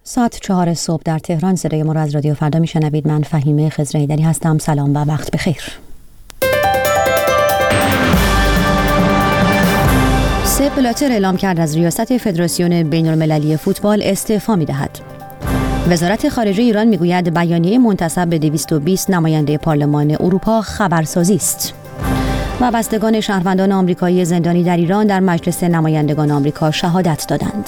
ساعت 4 صبح در تهران. صدای ما را از رادیو فردا میشنوید. من فهیمه خضرایی‌دری هستم. سلام و وقت بخیر. سپ بلاتر اعلام کرد از ریاست فدراسیون بین‌المللی فوتبال استعفا می‌دهد. وزارت خارجه ایران میگوید بیانیه منتسب به 220 نماینده پارلمان اروپا خبرسازی است. وابستگان شهروندان آمریکایی زندانی در ایران در مجلس نمایندگان آمریکا شهادت دادند.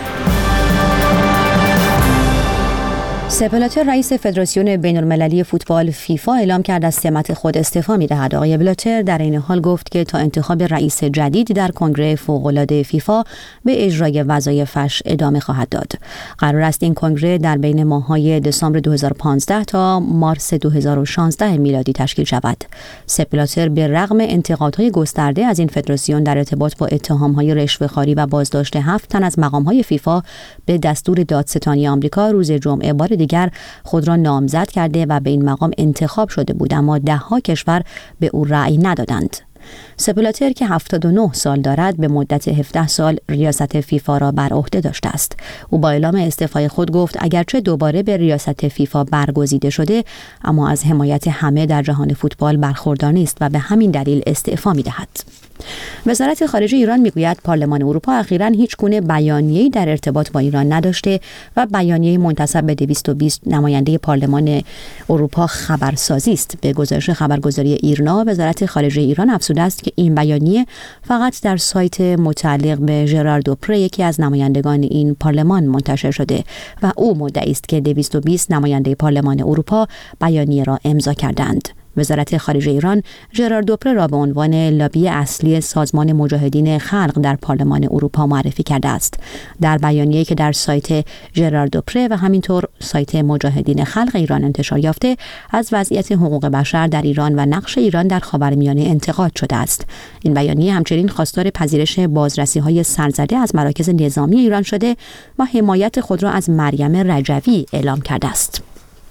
سپ بلاتر رئیس فدراسیون بین‌المللی فوتبال فیفا اعلام کرد از سمت خود استعفا می‌دهد. آقای بلاتر در این حال گفت که تا انتخاب رئیس جدید در کنگره فوق‌العاده فیفا به اجرای وظایفش ادامه خواهد داد. قرار است این کنگره در بین ماه‌های دسامبر 2015 تا مارس 2016 میلادی تشکیل شود. سپ بلاتر به رغم انتقادهای گسترده از این فدراسیون در ارتباط با اتهام‌های رشوه‌خواری و بازداشت 7 تن از مقام‌های فیفا به دستور دادستانی آمریکا روز جمعه بار دیگر خود را نامزد کرده و به این مقام انتخاب شده بود، اما ده‌ها کشور به او رأی ندادند. سپ بلاتر که 79 سال دارد به مدت 17 سال ریاست فیفا را بر عهده داشته است. او با اعلام استعفای خود گفت اگرچه دوباره به ریاست فیفا برگزیده شده، اما از حمایت همه در جهان فوتبال برخوردار نیست و به همین دلیل استعفا می‌دهد. وزارت خارجه ایران میگوید پارلمان اروپا اخیراً هیچ گونه بیانیه‌ای در ارتباط با ایران نداشته و بیانیه منتسب به 220 نماینده پارلمان اروپا خبرسازی است. به گزارش خبرگزاری ایرنا، وزارت خارجه ایران افزوده است که این بیانیه فقط در سایت متعلق به ژرار دوپره، یکی از نمایندگان این پارلمان، منتشر شده و او مدعی است که 220 نماینده پارلمان اروپا بیانیه را امضا کردند. وزارت خارجه ایران ژرار دوپره را به عنوان لابی اصلی سازمان مجاهدین خلق در پارلمان اروپا معرفی کرده است. در بیانیه‌ای که در سایت ژرار دوپره و همینطور سایت مجاهدین خلق ایران انتشار یافته، از وضعیت حقوق بشر در ایران و نقش ایران در خاورمیانه انتقاد شده است. این بیانیه همچنین خواستار پذیرش بازرسی‌های سرزده از مراکز نظامی ایران شده و حمایت خود را از مریم رجوی اعلام کرده است.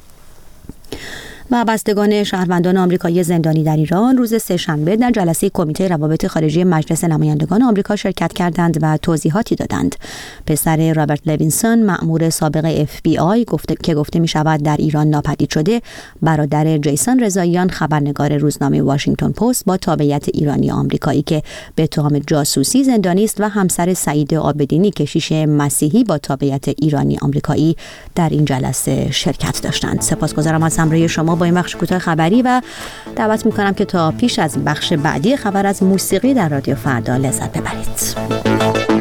وابستگان شهروندان آمریکایی زندانی در ایران روز سه‌شنبه در جلسه کمیته روابط خارجی مجلس نمایندگان آمریکا شرکت کردند و توضیحاتی دادند. پسر رابرت لوینسون، مأمور سابق FBI که گفته می شود در ایران ناپدید شده، برادر جیسون رضاییان، خبرنگار روزنامه واشنگتن پست با تابعیت ایرانی آمریکایی که به تهم جاسوسی زندانی است، و همسر سعید عابدینی، کشیش مسیحی با تابعیت ایرانی آمریکایی، در این جلسه شرکت داشتند. سپاسگزارم از همراهی شما با این بخش کوتاه خبری و دعوت میکنم که تا پیش از بخش بعدی خبر از موسیقی در رادیو فردا لذت ببرید.